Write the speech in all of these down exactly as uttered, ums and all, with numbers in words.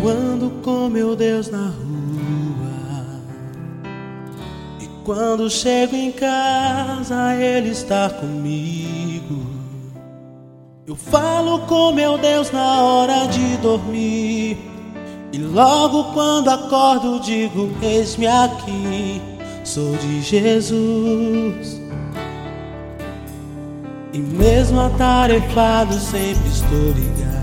Eu ando com meu Deus na rua, e quando chego em casa Ele está comigo. Eu falo com meu Deus na hora de dormir, e logo quando acordo digo: eis-me aqui, sou de Jesus. E mesmo atarefado sempre estou ligado,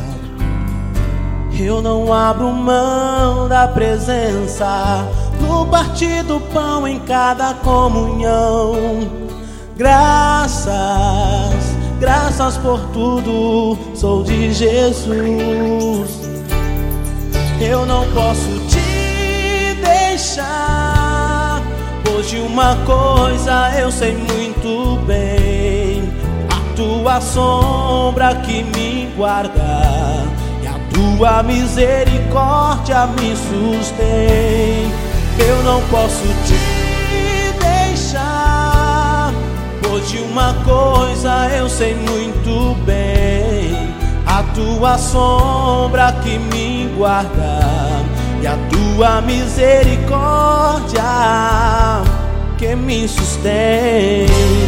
eu não abro mão da presença, no partir do pão, em cada comunhão. Graças, graças por tudo, sou de Jesus. Eu não posso te deixar, pois de uma coisa eu sei muito bem: a tua sombra que me guarda, e a tua misericórdia me sustém. Eu não posso te deixar, pois de uma coisa eu sei muito bem: a tua sombra que me guarda, e a tua misericórdia que me sustém.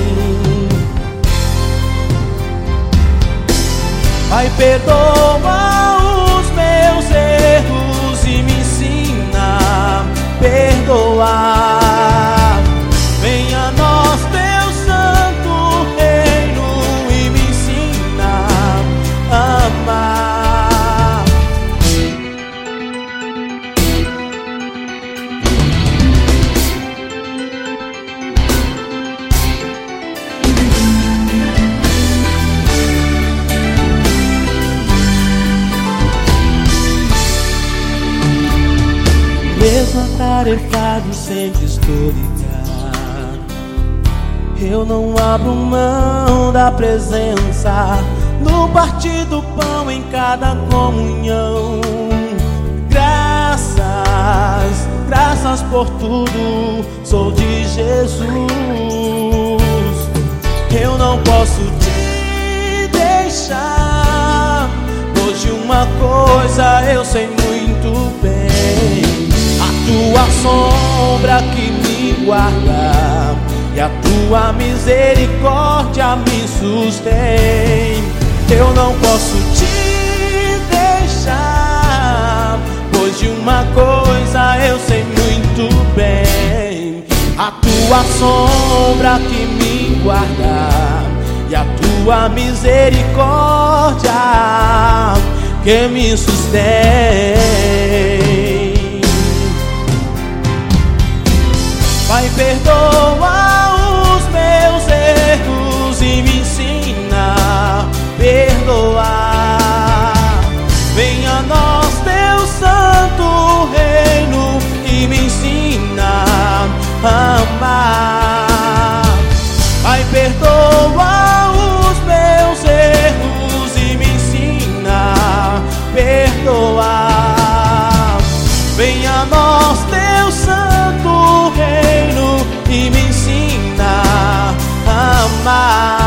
Pai, perdoa os meus erros e me ensina a perdoar. Venha a nós teu santo reino e me ensina a amar. Mesmo atarefado sempre estou ligado, eu não abro mão da presença, no partir do pão, em cada comunhão. Graças, graças por tudo, sou de Jesus. Eu não posso te deixar, pois de uma coisa eu sei muito bem: a tua sombra que me guarda, e a tua misericórdia me sustém. Eu não posso te deixar, pois de uma coisa eu sei muito bem: a tua sombra que me guarda, e a tua misericórdia que me sustém. Pai, perdoa os meus erros e me ensina a perdoar. Venha a nós teu santo reino e me ensina a amar. Pai, perdoa os meus erros e me ensina a perdoar. Venha a nós teu santo reino e me ensina a amar.